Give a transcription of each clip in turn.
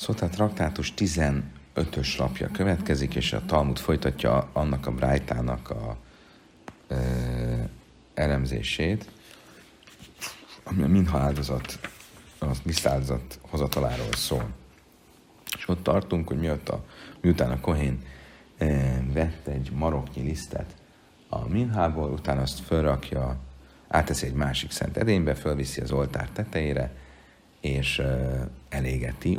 Szóta traktátus 15-ös lapja következik, és a Talmud folytatja annak a brájtának a elemzését, ami a minha áldozat, a lisztáldozat hozataláról szól. És ott tartunk, hogy miután a kohén vett egy maroknyi lisztet a minhából, utána azt fölrakja, áteszi egy másik szent edénybe, fölviszi az oltár tetejére, és elégeti,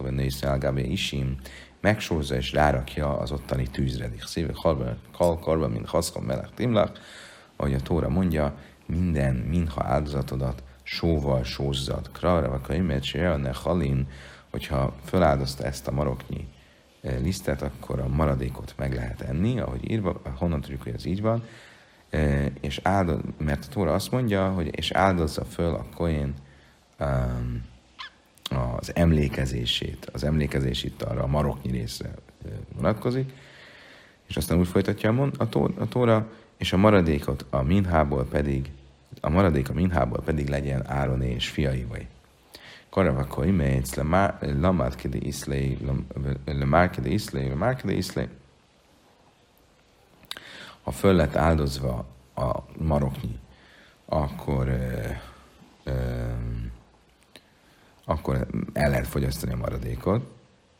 megsózza és rárakja az ottani tűzre. Szíve kalkarba, mint haszkom melech timlach, ahogy a Tóra mondja, minden minha áldozatodat sóval sózzad. Krara vakaimet se ne halin, hogyha föláldozta ezt a maroknyi lisztet, akkor a maradékot meg lehet enni, ahogy írva, honnan tudjuk, hogy ez így van, és mert a Tóra azt mondja, hogy és áldozza föl a kohén az emlékezését. Az emlékezés itt arra a maroknyi részre vonatkozik, és aztán úgy folytatja a Tóra, és a maradékot a minhából pedig legyen Ároné és fiaivé. Karavakoi mész lamárkede iszlé, ha föl lett áldozva a maroknyi, akkor el lehet fogyasztani a maradékot.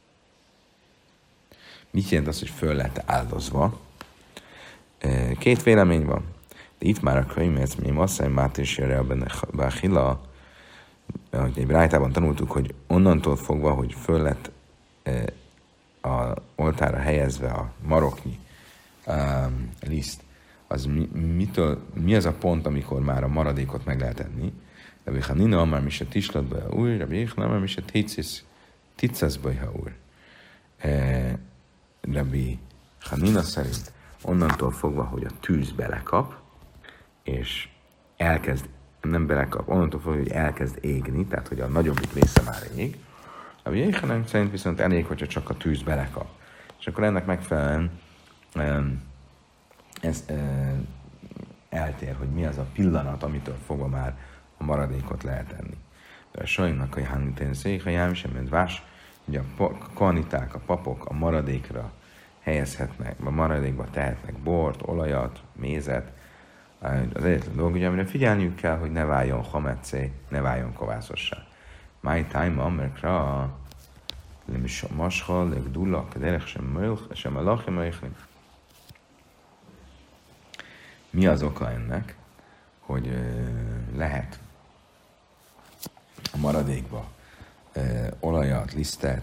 Mit jelent az, hogy föl lett áldozva? Két vélemény van. De itt már a könyvet, mi masszai mátrésére báhila, hogy egy brájtában tanultuk, hogy onnantól fogva, hogy föl lett a oltára helyezve a maroknyi liszt, az mi az a pont, amikor már a maradékot meg lehet enni? Rabbi Hanina már mi se tislatba úr, Rabbi Jéchna már mi se ticaszba úr. Rabbi Hanina szerint onnantól fogva, hogy a tűz belekap, és nem belekap, onnantól fogva, hogy elkezd égni, tehát hogy a nagyobbik része már ég. Rabbi Jéchna szerint viszont elég, hogyha csak a tűz belekap. És akkor ennek megfelelően ez eltér, hogy mi az a pillanat, amitől fogva már a maradékot lehet enni. De a sajnak a hánitén székhajám sem medvás, hogy a kohaniták, a papok a maradékra helyezhetnek, a maradékba tehetnek bort, olajat, mézet. Az egyetlen dolog, ugye, amire figyelniük kell, hogy ne váljon hametszé, ne váljon kovászossá. My time, amerikra, mashal, legdullak, derek sem a lachem, mi az oka ennek, hogy lehet a maradékba olajat,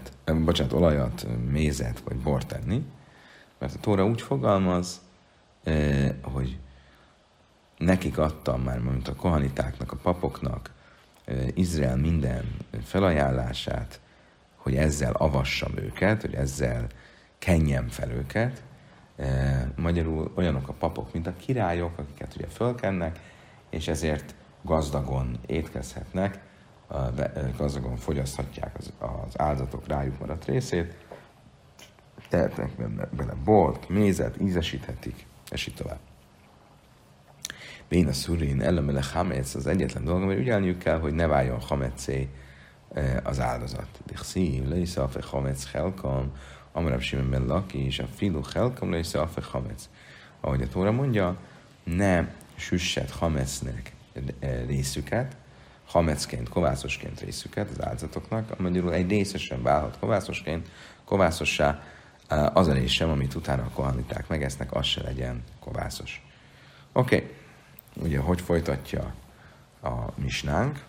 mézet vagy bort tenni, mert a Tóra úgy fogalmaz, hogy nekik adtam már, mint a kohanitáknak, a papoknak Izrael minden felajánlását, hogy ezzel avassam őket, hogy ezzel kenjem fel őket. Magyarul olyanok a papok, mint a királyok, akiket ugye fölkennek, és ezért gazdagon étkezhetnek, gazdagon fogyaszthatják az áldozatok rájuk maradt részét, tehetnek bele bort, mézet, ízesíthetik, és így tovább. Bén a szurin ellenmele hametsz az egyetlen dolog, mert ügyelniük kell, hogy ne váljon hametszé az áldozat. Dixi, leiszafe hametsz helkam, amarab Simon ben Laki, és a filu helkam leiszafe hametsz. Ahogy a Tóra mondja, ne süssed hametsznek részüket, hametzként, kovászosként részüket az áldozatoknak, magyarul egy része sem válhat kovászossá, az a rész sem, amit utána a kohaniták megesznek, az se legyen kovászos. Oké. Ugye, hogy folytatja a misnánk?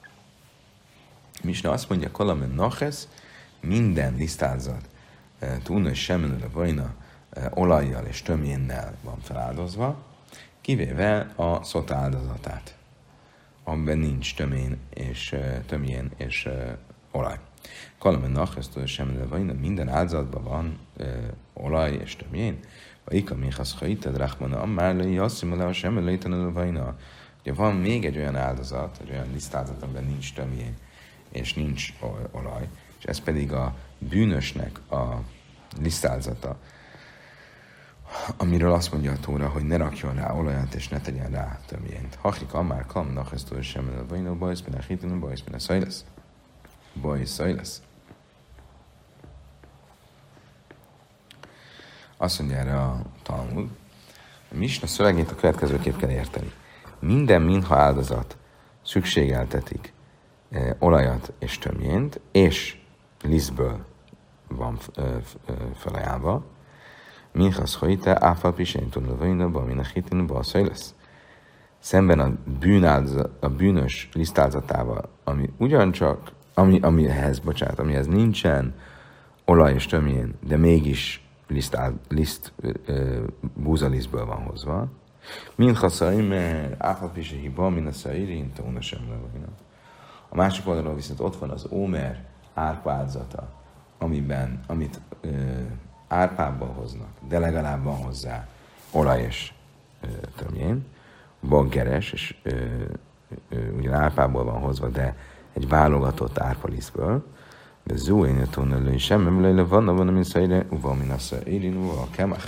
A misna azt mondja, kolamen naches, minden lisztáldozat, túlna és semmenül a vajna, olajjal és tömjénnel van feláldozva, kivéve a szota áldozatát, amiben nincs tömjén és olaj. Kalamen naches, túlna és semmenül a vajna, minden áldozatban van olaj és tömjén, vagy ika minchasz haited rachmana, ammárlai asszimala, semmenül létenül a vajna. Ugye van még egy olyan áldozat, egy olyan lisztáldozat, amiben nincs tömjén és nincs olaj, és ez pedig a bűnösnek a lisztáldozata, amiről azt mondja a Tóra, hogy ne rakjon rá olajat, és ne tegyen rá tömjént. Hachik amár kam nachesztől sem el a vajna, bajsz benne hitinu, bajsz benne szajlesz. Azt mondja erre a Talmud, a Misna szövegét a következőképp kell érteni. Minden minha áldozat szükségeltetik olajat és tömjént, és lisztből van felajánlva. Minchasz hajte, áfal pisén tudnövőinabba, min a hitinubba a lesz. Szemben a bűnös lisztáldozatával, ami ugyancsak, amihez nincsen olaj és tömjén, de mégis búzalisztből van hozva. Minchasz áfal pisén hiba, min a szairin, tóna sem levajna. A másik oldalról viszont ott van az ómer árpa áldozata, amit árpából hoznak, de legalább van hozzá olaj és tömjén, baggeres, és ugyan árpából van hozva, de egy válogatott árpalisztből, de zúén tónelői sem, emlőle van, amin szaire, uva minasza érin, uva a kemach.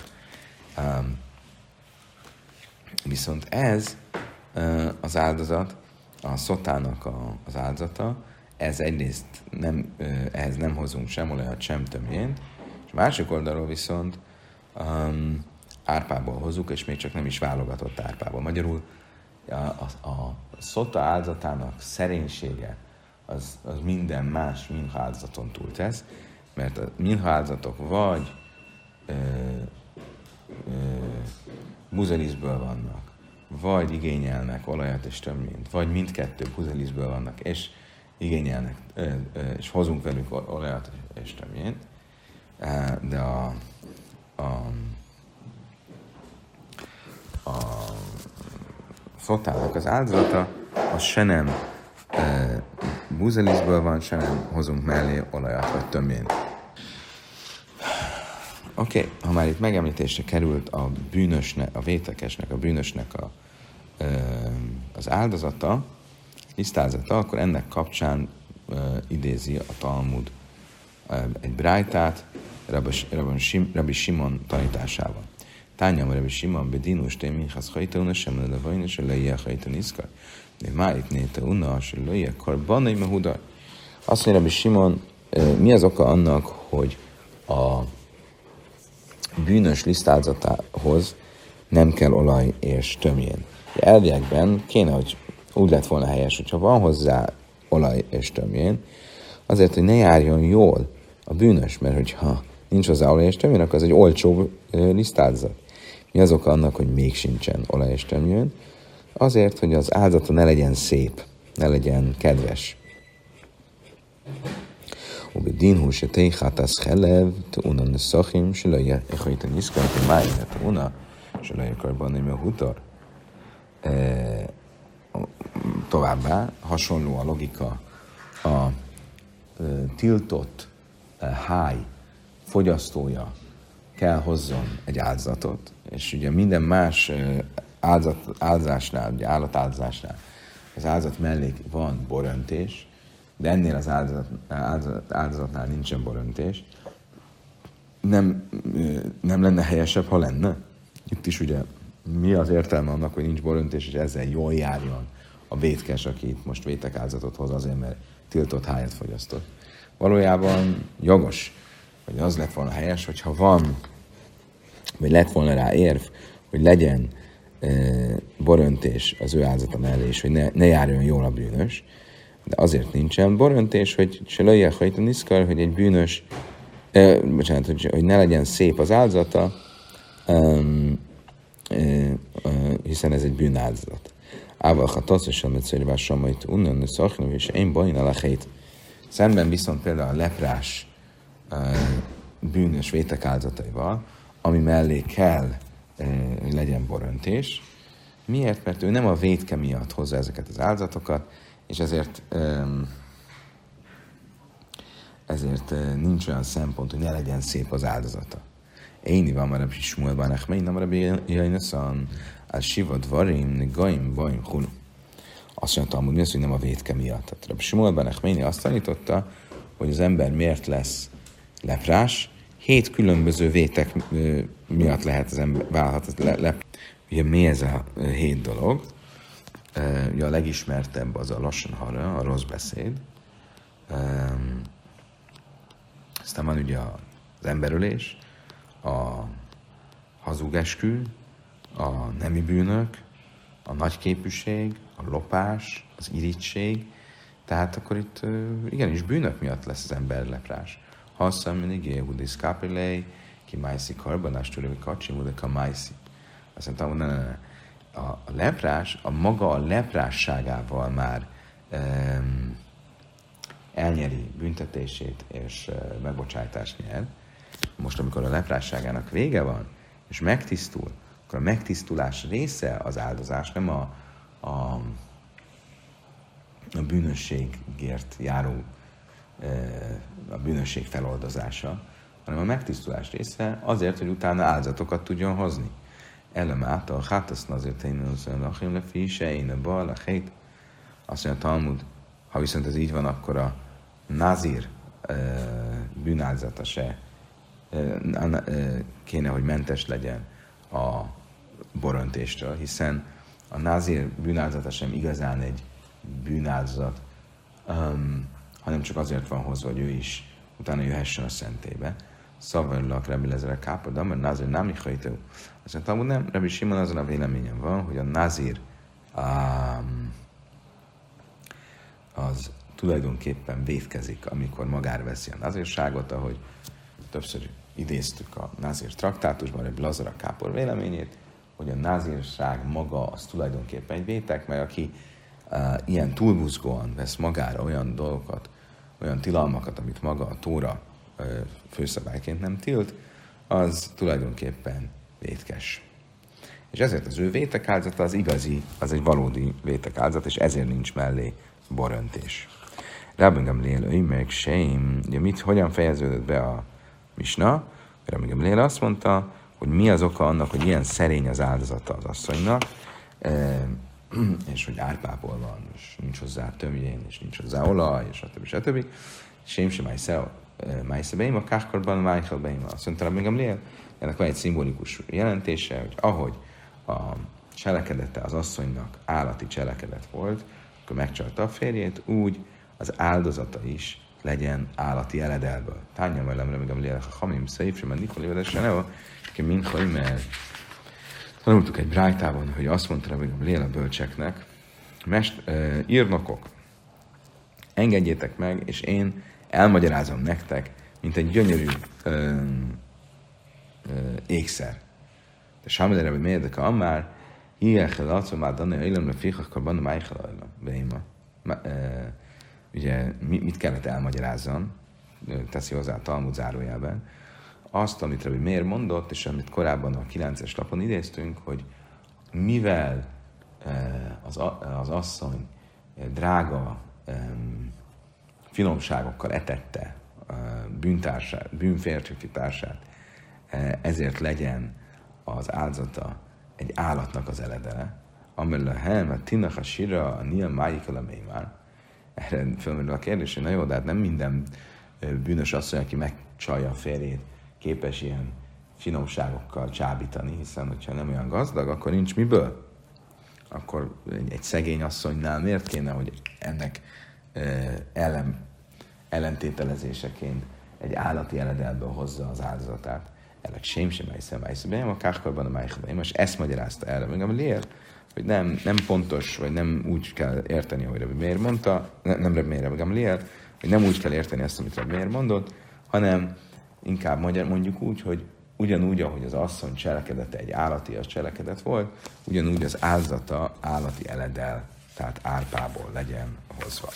Viszont ez az áldozat, a szotának az áldozata, ez egyrészt ehhez nem hozunk sem olajat, sem tömjént, és a másik oldalról viszont árpából hozzuk, és még csak nem is válogatott árpából. Magyarul a szota áldozatának szerénysége az minden más minha áldozaton túltesz, mert a minha áldozatok vagy buzelisztből vannak, vagy igényelnek olajat és tömjént, vagy mindkettő buzelisztből vannak, és igényelnek, és hozunk velük olajat és tömjént, de a szotának az áldozata, az se nem búzelisztből van, se nem hozunk mellé olajat vagy tömjént. Oké, ha már itt megemlítésre került a vétekesnek, a bűnösnek az áldozata, lisztázata, akkor ennek kapcsán idézi a Talmud egy brájtát Rabbi Simon tanításával. Tányam Rabbi Simon bedinus te minchasz hajtauna sem le vajn és leje hajtan iszkar. De máit néte unna, és leje karbanai mehudar. Azt mondja Rabbi Simon, mi az oka annak, hogy a bűnös lisztálzatához nem kell olaj és tömjén. Elviekben kéne, hogy úgy lett volna helyes, hogyha van hozzá olaj és tömjén, azért, hogy ne járjon jól a bűnös, mert hogyha nincs hozzá olaj és tömjén, akkor az egy olcsóbb lisztáldozat. Mi az oka annak, hogy még sincsen olaj és tömjén? Azért, hogy az áldozata ne legyen szép, ne legyen kedves. ובדין שתיחת חלב תאונה נסכים שלא יכול להתניסקה את המים לתאונה שלא יקרבני מהותר. Továbbá hasonló a logika a tiltott háj fogyasztója kell hozzon egy áldozatot, és ugye minden más áldozásnál, ugye állatáldozásnál az áldozat mellé van boröntés, de ennél az áldozatnál nincsen boröntés. Nem lenne helyesebb, ha lenne? Itt is ugye mi az értelme annak, hogy nincs boröntés, és ezzel jól járjon a vétkes, aki itt most vétek áldozatot hoz azért, mert tiltott hájat fogyasztott. Valójában jogos, hogy az lett volna helyes, hogyha van, vagy lett volna rá érv, hogy legyen boröntés az ő áldozata mellé, és hogy ne járjon jól a bűnös, de azért nincsen boröntés, hogy se lőjjel hajtan iszkar, hogy egy bűnös, hogy ne legyen szép az áldozata, hiszen ez egy bűnáldozat. Ával ha tasszosan metszörjével samait unnen szaknöv, és én bajn alachét. Szemben viszont például a leprás bűnös vétek áldozataival, ami mellé kell, hogy legyen boröntés. Miért? Mert ő nem a vétke miatt hozza ezeket az áldozatokat, és ezért nincs olyan szempont, hogy ne legyen szép az áldozata. Éni van már a Shmuelban, Echmein, nem Rabbi Jainaszan, a Sivad Varim, Gaim, Baim, Hulu. Azt mondta, hogy mi az, hogy nem a vétke miatt. Tehát Rabbi Shmuelban, Echmeini azt tanította, hogy az ember miért lesz leprás, 7 különböző vétek miatt lehet az ember válhat leprás. Ugye mi ez a 7 dolog? Ugye a legismertebb az a lashon hara, a rossz beszéd. Aztán van ugye az emberölés, a hazugeskü, a nemi bűnök, a nagyképűség, a lopás, az irigység, tehát akkor itt igenis bűnök miatt lesz az ember leprás. Hasszam mindig Jehudis Kapilei, ki májszi karbanás tőle, kacsi mudeka májszi. Azt mondtam, hogy ne. A leprás, a maga a leprásságával már elnyeri büntetését és megbocsájtást nyer. Most, amikor a leprásságának vége van, és megtisztul, akkor a megtisztulás része az áldozás, nem a bűnösségért járó, a bűnösség feloldozása, hanem a megtisztulás része azért, hogy utána áldozatokat tudjon hozni. Elem által, hát azt azért én achim le fise, én a bal, a hét. Azt mondja a Talmud, ha viszont ez így van, akkor a nazír bűnáldozata se kéne, hogy mentes legyen a boröntéstől, hiszen a nazír bűnáldozata sem igazán egy bűnáldozat, hanem csak azért van hozva, hogy ő is utána jöhessen a szentébe. Szavarlak Rabbi Lezer Kápoda, mert nazír nem ihajtó. Azt mondta, hogy nem, Rabbi Simon azon a véleményen van, hogy a nazír az tulajdonképpen vétkezik, amikor magára veszi a nazírságot, ahogy többször idéztük a nazír traktátusban, Rabbi Lezer Kápor véleményét, hogy a nazírság maga az tulajdonképpen egy vétek, mert aki ilyen túlbuzgóan vesz magára olyan dolgokat, olyan tilalmakat, amit maga a Tóra főszabályként nem tilt, az tulajdonképpen vétkes. És ezért az ő vétek áldozata az igazi, az egy valódi vétek áldozat, és ezért nincs mellé boröntés. Rabbi Gamliel meg Seim, ugye hogyan fejeződött be a misna? Rabbi Gamliel azt mondta, hogy mi az oka annak, hogy ilyen szerény az áldozata az asszonynak, és hogy árpából van, és nincs hozzá tömjén, és nincs hozzá olaj, és stb. Sém sem májsze beim, a káhkorban májhel beim. Azt mondta, még emlél, ennek van egy szimbolikus jelentése, hogy ahogy a cselekedete az asszonynak állati cselekedet volt, akkor megcsalta a férjét, úgy az áldozata is legyen állati eledelből. Tánja mellemre még emlél, ha hamim szép sem, mert Nikoli vedesse neva, ki minkhol, mert tanultuk egy brájtában, hogy azt mondta még a Léla bölcseknek, írnokok, engedjétek meg, és én elmagyarázom nektek, mint egy gyönyörű ékszer. De Sámedere, hogy mérdek a már, hiáhel látszom már danne, élemre fékakkor banna májhel beima. Ugye mit kellett elmagyarázzam, teszi hozzá a Talmud zárójában, azt, amit Rabbi Meir mondott, és amit korábban a 9-es lapon idéztünk, hogy mivel az asszony drága finomságokkal etette bűnférfi társát, ezért legyen az áldozata egy állatnak az eledele, amellett a helmet tinnak a sira, a nia májikal a már. Erre fölmerül a kérdés, hogy na jó, de hát nem minden bűnös asszony, aki megcsalja a férjét, képes ilyen finomságokkal csábítani, hiszen hogyha nem olyan gazdag, akkor nincs miből. Akkor egy szegény asszonynál miért kéne, hogy ennek ellentételezéseként egy állati eledelből hozza az áldozatát. Elek sem májszem, a káhkorban a májszem. Most ezt magyarázta el, még Gamliel, hogy nem pontos, vagy nem úgy kell érteni, ahogy Rabbi Meir mondta, nem Rabbi Meir, Rabbi Gamliel, hogy nem úgy kell érteni ezt, amit Rabbi Meir mondott, hanem inkább mondjuk úgy, hogy ugyanúgy, ahogy az asszony cselekedete egy állati az cselekedet volt, ugyanúgy az áldozata állati eledel, tehát árpából legyen hozva.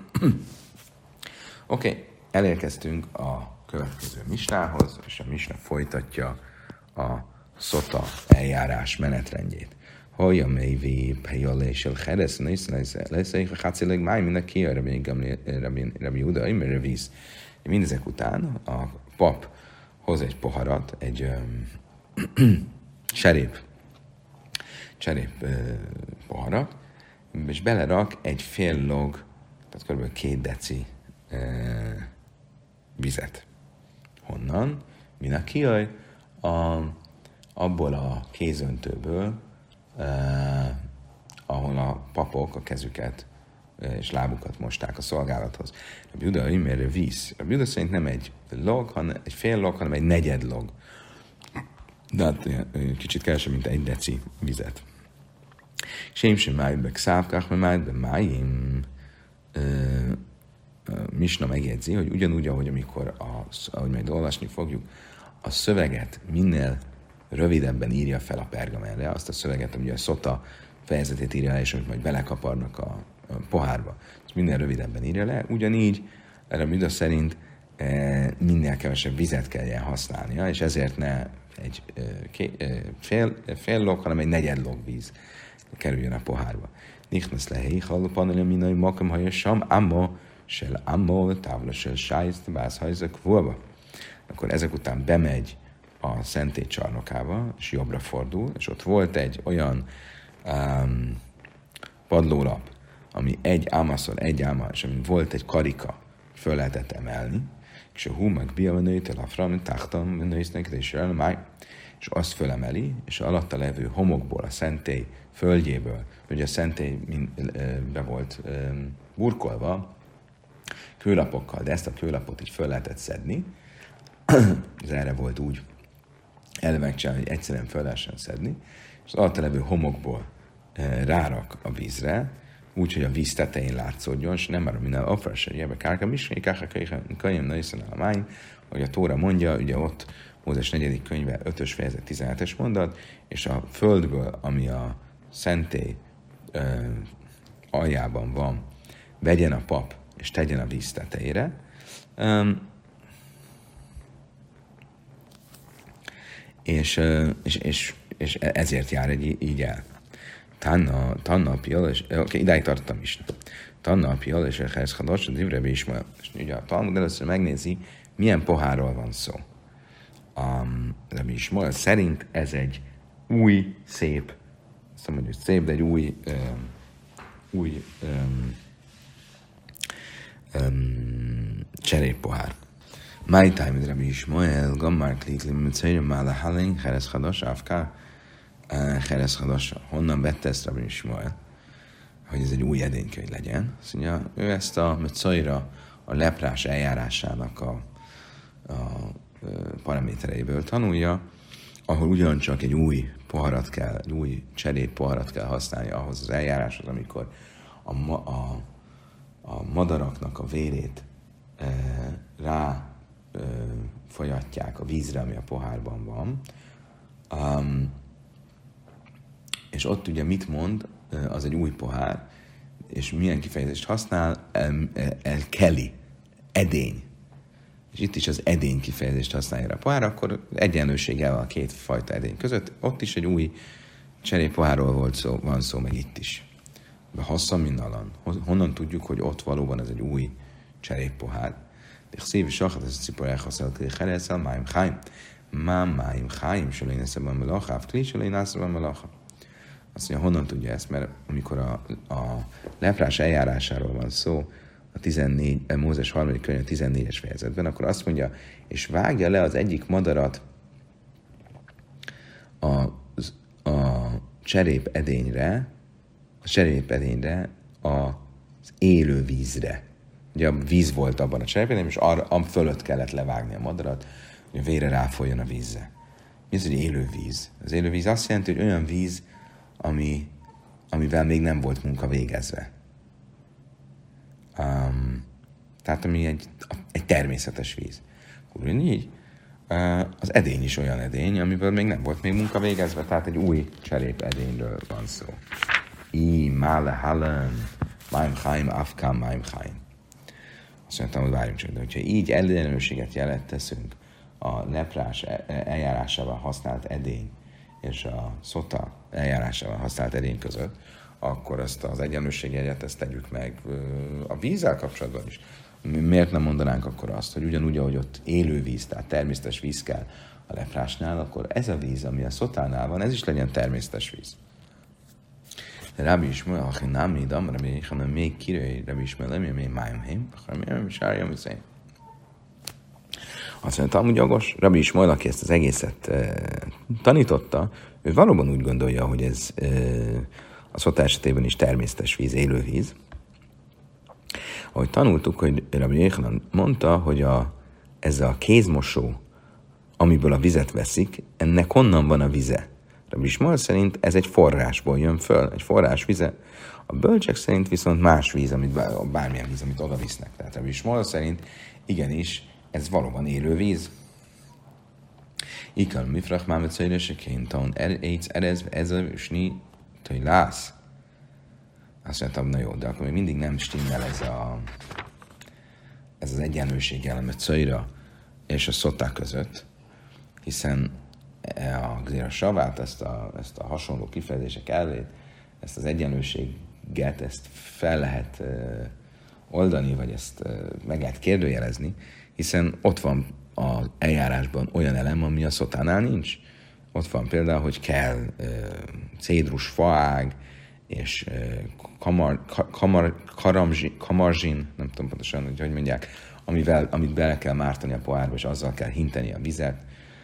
Oké, elérkeztünk a következő misnához, és a misna folytatja a szota eljárás menetrendjét. Hoja mévi pejolésel heresz, lesz egy hátsileg máj, mindenki a Rabbi Júda, imre víz. Mindezek után a pap hoz egy poharat, egy cserép poharat, és belerak egy fél log, tehát kb. 2 deci vizet. Honnan? Minek kijaj? Abból a kézöntőből, ahol a papok a kezüket és lábukat mosták a szolgálathoz. A Júda imére víz. A Júda szerint nem egy log, hanem egy fél log, hanem egy negyed log. de hát kicsit kevesebb, mint 1 deci vizet. Sémsém májbek szávkák, mert májbek májim Misna megjegyzi, hogy ugyanúgy, ahogy amikor, ahogy majd olvasni fogjuk, a szöveget minél rövidebben írja fel a pergamenre, azt a szöveget, ami a szota fejezetét írja le, és amit majd belekaparnak a pohárba, és minél rövidebben írja le, ugyanígy erre a Mida szerint minél kevesebb vizet kelljen használnia, és ezért ne egy fél log, hanem egy negyed log víz kerüljön a pohárba. Nichnasz lehéj, hallopanolja minai makam hajasam, ammo, sel ammo, távla sel sájzt, bászhajzak, volva. Akkor ezek után bemegy a szentély csarnokába, és jobbra fordul, és ott volt egy olyan padlólap, ami egy ámaszor, egy áma, és ami volt egy karika, föl lehetett emelni, és a hú meg biavanőjtel a fram, táhtam, nősznek, és elmáj, és azt fölemeli, és alatta levő homokból, a szentély földjéből, ugye a szentély be volt burkolva kőlapokkal, de ezt a kőlapot így föl lehetett szedni, ez erre volt úgy megcsinálni, hogy egyszerűen föl lehessen szedni, és az alatta levő homokból rárak a vízre, úgy, hogy a víz tetején látszódjon, és nem már minden afrásegyebe kárka misé, kárka-kajem, na hiszen a máim, hogy a Tóra mondja, ugye ott Mózes 4. könyve 5. fejezet 17-es mondat, és a földből, ami a szentély aljában van, vegyen a pap, és tegyen a víz tetejére, és ezért jár így el. Tanna pial, és idáig tartottam is. Tanna pial, és ehhez hadas, a Divrebi Ismael. És ugye a Talmud először megnézi, milyen pohárról van szó. Rabbi Ismael szerint ez egy új, szép, azt mondom, hogy szép, de egy új cseréppohár. My time with Rabbi Ismael, Gammar Klikli, Mitzayra, Mála Halén, Heres Hadas, Afká, Heres Hadas. Honnan vette ezt Rabbi Ismael? Hogy ez egy új edény kell, hogy legyen. Azt mondja, ő ezt a Mitzayra, a leprás eljárásának a paramétereiből tanulja, ahol ugyancsak egy új poharat kell, egy új cseréppoharat kell használni ahhoz az eljáráshoz, amikor a madaraknak a vérét folyatják a vízre, ami a pohárban van. És ott ugye mit mond, az egy új pohár, és milyen kifejezést használ, keli, edény. És itt is az edény kifejezést használja a pohár, akkor egyenlőséggel a két fajta edény között. Ott is egy új cseréppohárról van szó, meg itt is. De hosszan minnalan. Honnan tudjuk, hogy ott valóban ez egy új cseréppohár? De szív is achat, ez a ciporák használ, hogy helyezel, máim cháim. Máim cháim, se lény eszeben melacha, kli, se lény eszeben melacha. Azt mondja, honnan tudja ezt? Mert amikor a leprás eljárásáról van szó, a Mózes 3. könyv 14-es fejezetben, akkor azt mondja, és vágja le az egyik madarat a cserépedényre az élő vízre. Ugye a víz volt abban a cserépedényben, és arra fölött kellett levágni a madarat, hogy a vére ráfoljon a vízre. Mi az, hogy élő víz? Az élő víz azt jelenti, hogy olyan víz, amivel még nem volt munka végezve. Tehát ami egy természetes víz. Ugyanígy az edény is olyan edény, amiből még nem volt még munka végezve, tehát egy új cserép edényről van szó. Mále halen, máim cháim, afkám, máim cháim. Azt mondtam, hogy várjunk csak, de hogyha így ellenőrséget jelet teszünk a leprás eljárásával használt edény és a szota eljárásával használt edény között, akkor ezt az egyenlőségjegyet ezt tegyük meg a vízzel kapcsolatban is. Miért nem mondanánk akkor azt, hogy ugyanúgy, ahogy ott élő víz, tehát természetes víz kell a leprásnál, akkor ez a víz, ami a szotánál van, ez is legyen természetes víz. Rabbi Ismael, aki nem idam, hanem még kirői Rabbi Ismael, még májmheim, hanem sárjam viszont. Azt mondta, amúgy jogos, Rabbi Ismael, aki ezt az egészet tanította, ő valóban úgy gondolja, hogy ez a szota esetében is természetes víz, élő víz. Ahogy tanultuk, hogy Rabbi Jéhanan mondta, hogy ez a kézmosó amiből a vizet veszik, ennek honnan van a vize? Rabbi Ismael szerint ez egy forrásból jön föl, egy forrás vize. A bölcsek szerint viszont más víz, bármilyen víz, amit oda visznek. Tehát Rabbi Ismael szerint igenis, ez valóban élő víz. Ikal mifrach mámet szöjlöseként, taun erez, sni, lász. Azt mondtam, na jó, de akkor még mindig nem stimmel ez az egyenlőség elemet szöjra és a szoták között, hiszen a Gzéra Savát, ezt a hasonló kifejezések elvét, ezt az egyenlőséget, ezt fel lehet oldani, vagy ezt meg lehet kérdőjelezni, hiszen ott van az eljárásban olyan elem, ami a szotánál nincs. Ott van például, hogy kell cédrus faág, és kamarzsin, nem tudom pontosan, hogy mondják, amit bele kell mártani a pohárba, és azzal kell hinteni a vizet.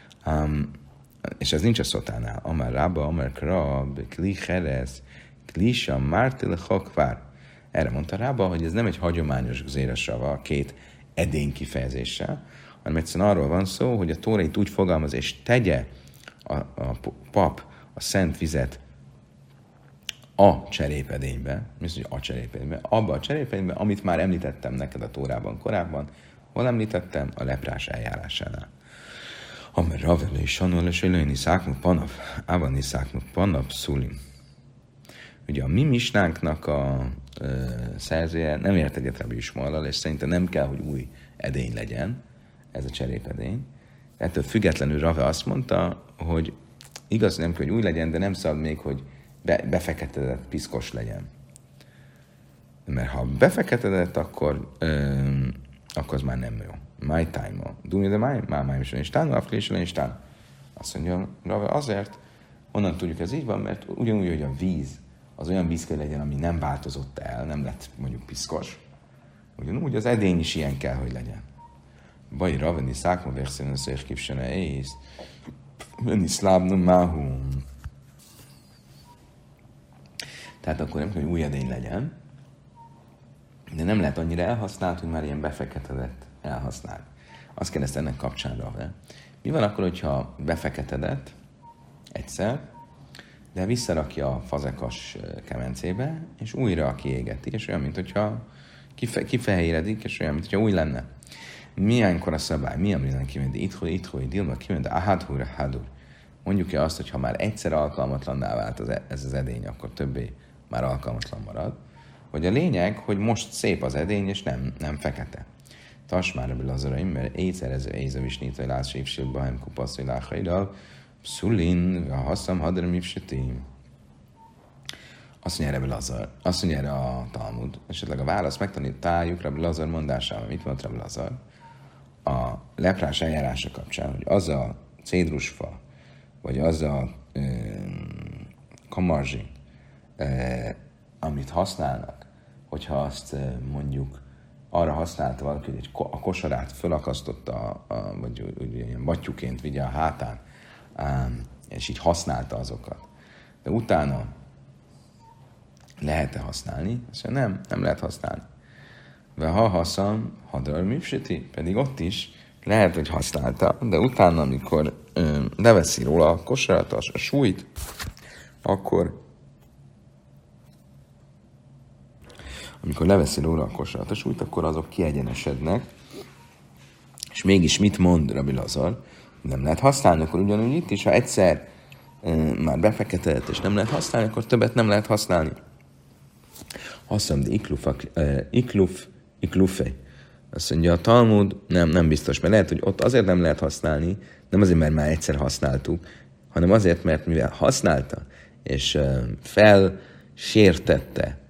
És ez nincs a szotánál. Amár rába, amár krab, kli herez, klisa, mártil, hakvár. Erre mondta rába, hogy ez nem egy hagyományos Gzéra Sava, két edény kifejezéssel, hanem egyszerűen arról van szó, hogy a Tóra itt úgy fogalmaz, és tegye a pap a szent vizet a cserépedénybe, abba a cserépedénybe, amit már említettem neked a Tórában korábban. Hol említettem? A leprás eljárásánál. Amer Ravele és Sanol és Előni Szákmuk Panap, Ávani Szákmuk Panap Szulim. Ugye a mi misnánknak a szerzője nem ért egyet Rabbi Ismaellal, és szerintem nem kell, hogy új edény legyen, ez a cserépedény. Ettől függetlenül Rave azt mondta, hogy igaz, nem kell, hogy új legyen, de nem szabad még, hogy befeketedett, piszkos legyen. Mert ha befeketedett, akkor az már nem jó. My time. Dunja de máj is istán, afléselen istán. Azt mondja, Rave, azért, onnan tudjuk, ez így van, mert ugyanúgy, hogy a víz, az olyan víz kell legyen, ami nem változott el, nem lett mondjuk piszkos. Ugyanúgy az edény is ilyen kell, hogy legyen. Baj, Raveni szákma verszén összes kipsene ész, menni szlábnum máhum. Tehát akkor nem kell, hogy új edény legyen, de nem lehet annyira elhasznált, hogy már ilyen befeketedett elhasznált. Azt kérdezte ennek kapcsán Rave. Mi van akkor, hogyha befeketedett egyszer, de visszarakja a fazekas kemencébe, és újra kiégeti, és olyan, mint hogyha kifehéredik, és olyan, mint hogyha új lenne. Milyenkor a szabály? Mi amrinan kimendi? Itthoi, dilma kimendi, ahadhúra, hadur. Mondjuk-e azt, hogy ha már egyszer alkalmatlanná vált ez az edény, akkor többé már alkalmatlan marad. Vagy a lényeg, hogy most szép az edény, és nem fekete. Tass már ebből az araim, mert éjszerező éjzavisnit, hogy láss évsült bahem kupasz, hogy láhairal, szulin, a hasszam, hadrem ivsötém. Azt mondja erre Lazar, azt mondja erre a Talmud, esetleg a válasz megtanítáljuk Rabbi Lazar mondásával. Mit mond Rabbi Lazar? A leprás eljárása kapcsán, hogy az a cédrusfa, vagy az a kamarzsi, amit használnak, hogyha azt mondjuk arra használta valaki, hogy a kosarát fölakasztotta, vagy ilyen battyuként vigye a hátán, és így használta azokat. De utána lehet-e használni? Azt mondja, nem lehet használni. De ha haszam, hadar műsöti, pedig ott is lehet, hogy használta, de utána, amikor leveszi róla a kosarat, a súlyt, akkor akkor azok kiegyenesednek, és mégis mit mond Rabbi Lazar? Nem lehet használni, akkor ugyanúgy itt is, ha egyszer már befeketedett, és nem lehet használni, akkor többet nem lehet használni. Hasszam, de iklufé. Azt mondja, a Talmud nem biztos, mert lehet, hogy ott azért nem lehet használni, nem azért, mert már egyszer használtuk, hanem azért, mert mivel használta, és felsértette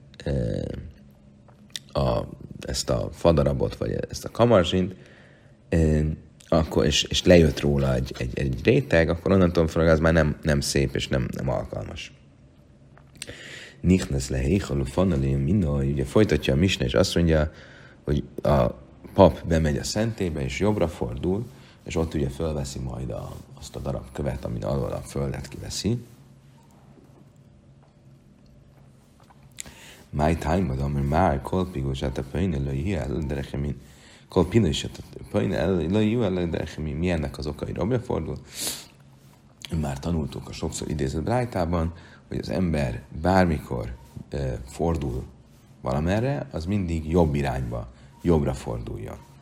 ezt a fadarabot, vagy ezt a kamarzsint, akkor, és lejött róla egy réteg, akkor onnantól fogva az már nem szép, és nem alkalmas. Nichnes leheichalu fanalim minnoly, ugye folytatja a misna, és azt mondja, hogy a pap bemegy a szentébe, és jobbra fordul, és ott ugye fölveszi majd azt a darab követ, amin alól a földet kiveszi. My time, amir már kolpigos, hát a pöjnelői hiáll, de rekemin Kolpina is mi ennek az okai rabja fordul. Már tanultuk a sokszor idézett brájtában, hogy az ember bármikor fordul valamerre, az mindig jobb irányba, jobbra forduljon.